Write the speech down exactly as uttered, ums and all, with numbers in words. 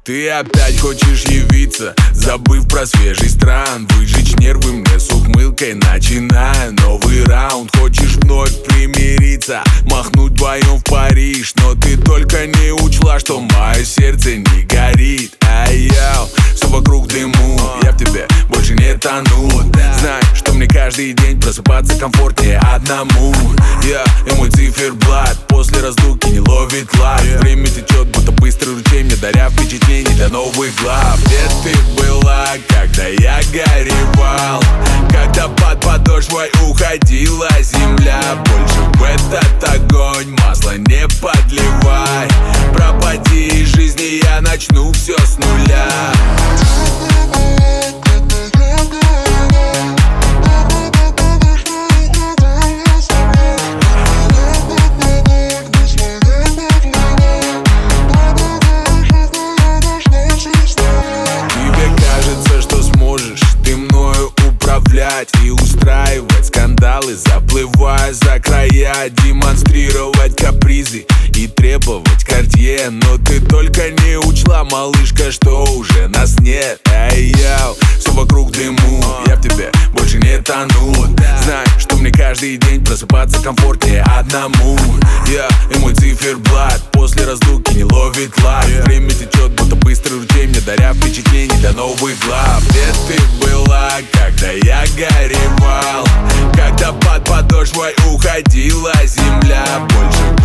Ты опять хочешь явиться, забыв про свежий стран, выжечь нервы мне с ухмылкой, начиная новый раунд. Хочешь вновь примириться, махнуть вдвоем в Париж, но ты только не учла, что мое сердце не горит. Ай-яу, все вокруг дыму, я в тебе больше не тону. Знай, что мне каждый день просыпаться комфортнее одному. Я и мой циферблат после разлуки не ловит лад. Время течет, будто быстрый ручей, мне даря впечатлений для новых глав. Где ты была, когда я горевал, когда под подошвой уходила земля? Больше в этот огонь масло не подливай. Пропади из жизни, я начну все с нуля. И устраивать скандалы, заплывая за края, демонстрировать капризы и требовать Картье. Но ты только не учла, малышка, что уже нас нет. Эй-яу, все вокруг дыму, я в тебе больше не тону. Знай, что мне каждый день просыпаться комфортнее одному. Я и мой циферблат после разлуки не ловит лад. Время течет, будто быстрый ручей, мне даря впечатлений для новых глав. Где ты была, когда я горевал, когда под подошвой уходила земля? Больше